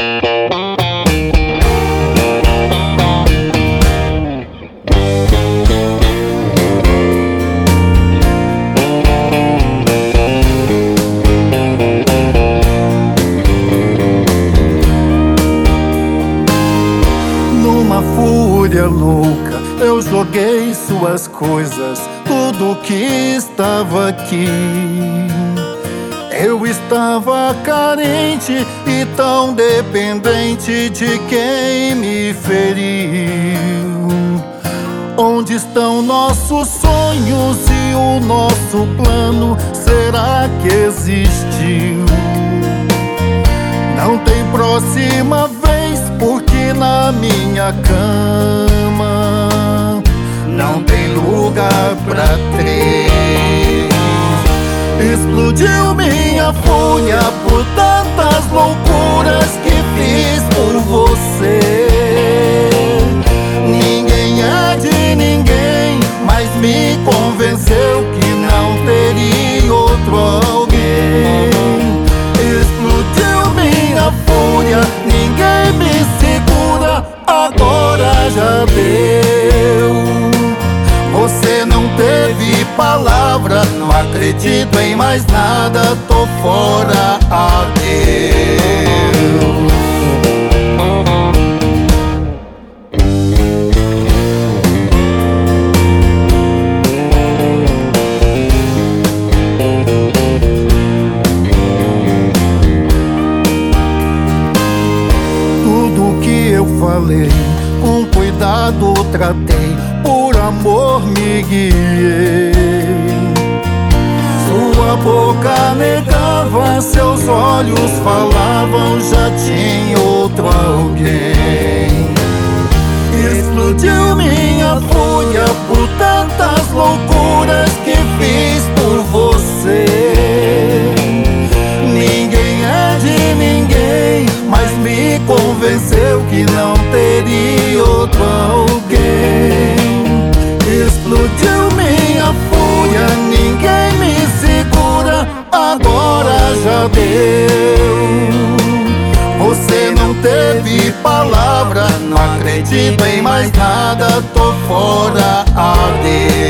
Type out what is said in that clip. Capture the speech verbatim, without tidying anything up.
Numa fúria louca eu joguei suas coisas, tudo que estava aqui. Eu estava carente e tão dependente de quem me feriu. Onde estão nossos sonhos e o nosso plano? Será que existiu? Não tem próxima vez, porque na minha cama não tem lugar pra três. Explodiu minha fúria por tantas loucuras que fiz por você. Ninguém é de ninguém, mas me convenceu que não teria outro alguém. Explodiu minha fúria, ninguém me segura, agora já deu. Você não teve palavra, não acredito em mais nada, tô fora, adeus. Tudo que eu falei, com cuidado tratei, por amor me guiei. Sua boca negava, seus olhos falavam, já tinha outro alguém. Explodiu minha fúria por tantas loucuras que fiz por você. Ninguém é de ninguém, mas me convenceu que não teria outro alguém. Explodiu minha fúria, ninguém me segura, agora já deu. Você não teve palavra, não acredito em mais nada, tô fora, adeus.